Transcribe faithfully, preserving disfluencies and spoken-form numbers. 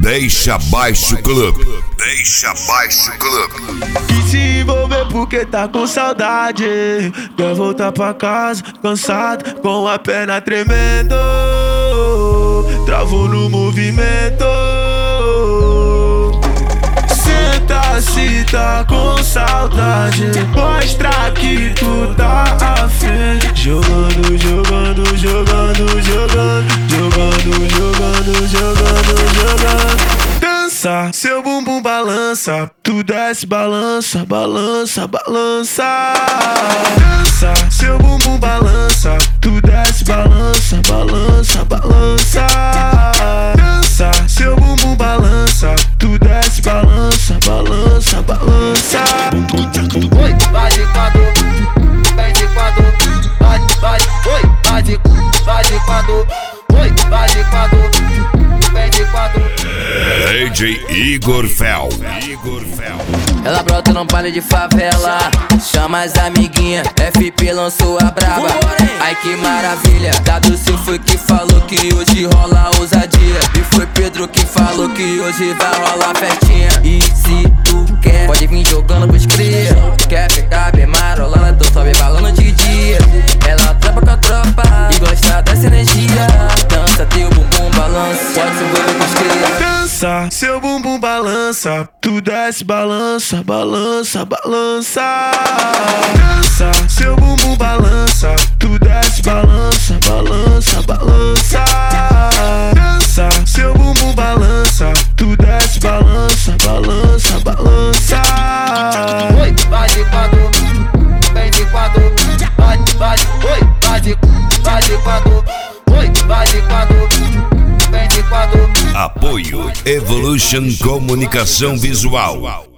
Deixa Baixo Clube. Deixa Baixo Clube. E se envolver porque tá com saudade. Quer voltar pra casa, cansado, com a perna tremendo. Travou no movimento. Senta se tá com saudade. Mostra que tu tá afim. Jogando, jogando, jogando, jogando. Jogando, jogando, jogando, jogando. Dança, seu bumbum balança. Tu desce, balança, balança, balança. Dança, seu bumbum balança. Tu desce, balança, balança, balança. Dança, seu bumbum balança. Tu desce, balança, balança, balança. Oi, vai de quatro, vem de quatro, vai, vai, oi, vai de, vai de quatro, oi, vai de quatro, vem de quatro. D J Igor Fel. Igor Fel. Ela brota num baile de favela, chama as amiguinhas, F P lançou a braba. Ai que maravilha, W C foi que falou que hoje rola ousadia. E foi Pedro que falou que hoje vai rolar festinha. E se tu quer, pode vir jogando pros cria. Quer ficar bem marolando, então sobe balando de dia. Ela tropa com a tropa e gosta dessa energia. Dança, teu bumbum balança, pode se envolver com os cria. Dança, seu bumbum balança. Tu desce, balança, balança, balança. Dança, seu bumbum balança. Tu desce, balança, balança, balança. Dança, seu bumbum balança. Tu desce, balança, balança, balança. Oi, vai de quatro, vem de quatro, vai, vai, oi, vai de, vai de quatro, oi, vai de quatro, vem de quatro. Apoio Evolution Comunicação Visual.